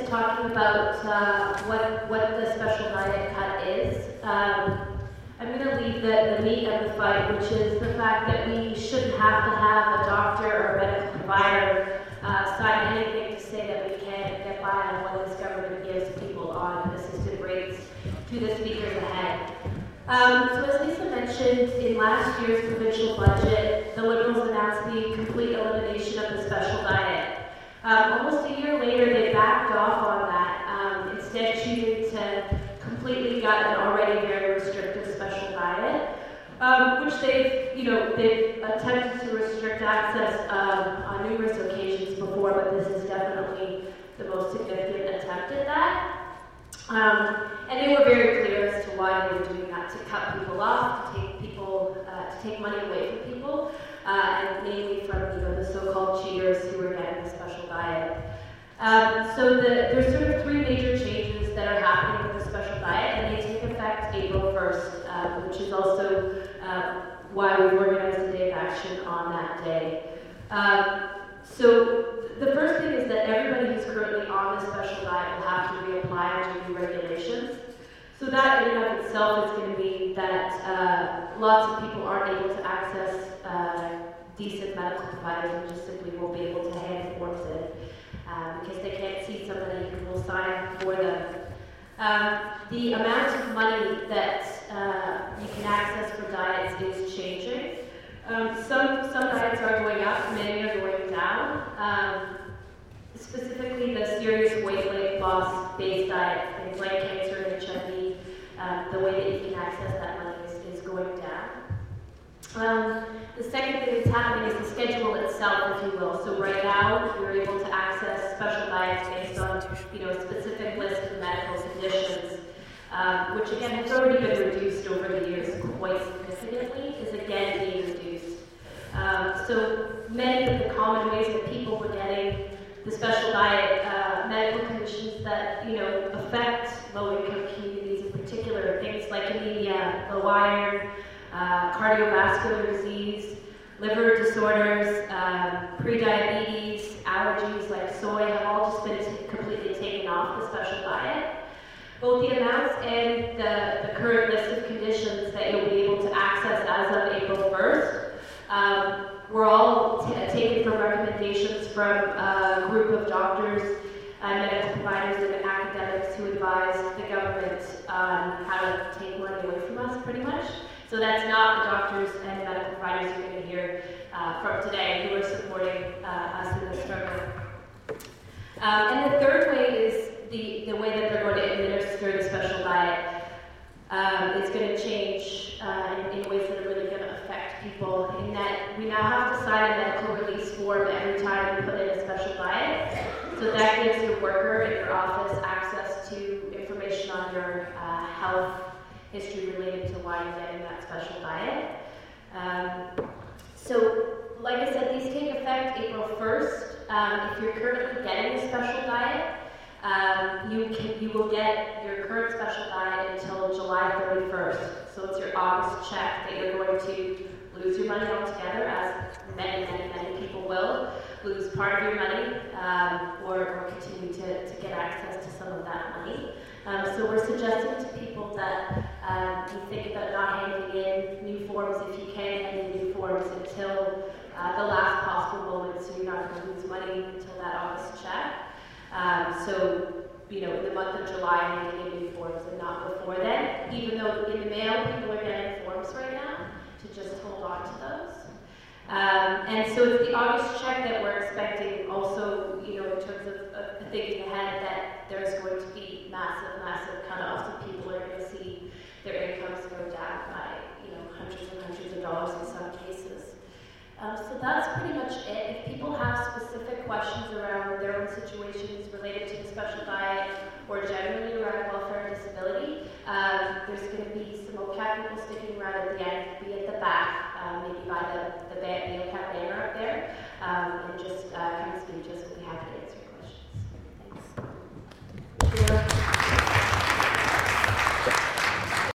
talking about what the special diet cut is. I'm going to leave the meat of the fight, which is the fact that we shouldn't have to have a doctor or a medical provider sign anything to say that we can't get by on what this government gives people on assisted rates to the speakers ahead. So as Lisa mentioned, in last year's provincial budget, the Liberals announced the complete elimination of the special diet. Almost a year later, they backed off on that, instead choosing to completely gut an already very restrictive special diet, which they've attempted to restrict access on numerous occasions before, but this is definitely the most significant attempt at that. And they were very clear as to why they were doing that, to cut people off, to take money away from people, and mainly from the so-called cheaters who were getting the special diet. So there's sort of three major changes that are happening with the special diet, and they take effect April 1st, which is also why we've organized a day of action on that day. So the first thing is that everybody who's currently on the special diet will have to reapply under new regulations. So that in and of itself is going to mean that lots of people aren't able to access decent medical providers and just simply won't be able to hand forms in because they can't see somebody who will sign for them. The amount of money that you can access for diets is changing. Some diets are going up, many are going down. Specifically, the serious weight loss-based diet, things like cancer and HIV, the way that you can access that money is going down. The second thing that's happening is the schedule itself, if you will. So right now, you're able to access special diets based on a specific list of medical conditions, which again has already been reduced over the years quite significantly, is again being reduced. So many of the common ways that people were getting the special diet, medical conditions that affect low-income communities in particular, things like anemia, low iron, cardiovascular disease, liver disorders, prediabetes, allergies like soy have all just been completely taken off the special diet. Both the amounts and the current list of conditions that you'll be able to access as of April 1st were all taken from recommendations from a group of doctors, medical providers, and academics who advised the government on how to take money away from us, pretty much. So that's not the doctors and medical providers you're going to hear from today who are supporting us in this struggle. And the third way is the way that they're going to administer the special diet. It's going to change in ways that are really going to affect people, in that we now have to sign a medical release form every time you put in a special diet. So that gives your worker in your office access to information on your health history related to why you're getting that special diet. So, like I said, these take effect April 1st. If you're currently getting a special diet, you will get your current special diet until July 31st. So it's your August check that you're going to lose your money altogether, as many people will lose part of your money, or continue to get access to some of that money. So we're suggesting to people that you think about not handing in new forms if you can hand in new forms until the last possible moment, so you're not going to lose money until that August check. So, in the month of July, handing in new forms and not before then, even though in the mail people are getting forms right now, to just hold on to those. And so it's the August check that we're expecting also, in terms of thinking ahead, that there's going to be massive cutoffs, and people are going to see their incomes go down by, hundreds and hundreds of dollars in some cases. So that's pretty much it. If people have specific questions around their own situations related to the special diet or generally around welfare and disability, there's going to be some OCAP people sticking around at the end, be at the back, maybe by the OCAP banner up there, and just come